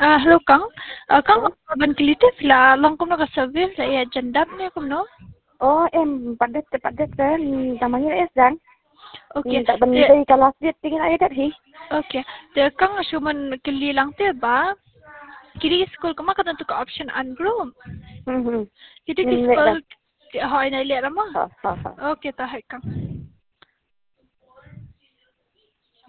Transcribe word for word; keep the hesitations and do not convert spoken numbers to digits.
Ah, hello Kang. Ah, Kang Oh, ban klitif la long kom na service la ya jandap ni kom no. oh em padat padat kan namanya es dan Okay. tak Te berhenti kalau dia tinggal air tadi. okay. Te Kang asuman kili lang te ba? Kiri school ko makadan to ka option ungroom. Hmm hmm. Kiri Nim ki lek school dah. hoy na ile mo. Ha ha ha. Okay ta hay Kang.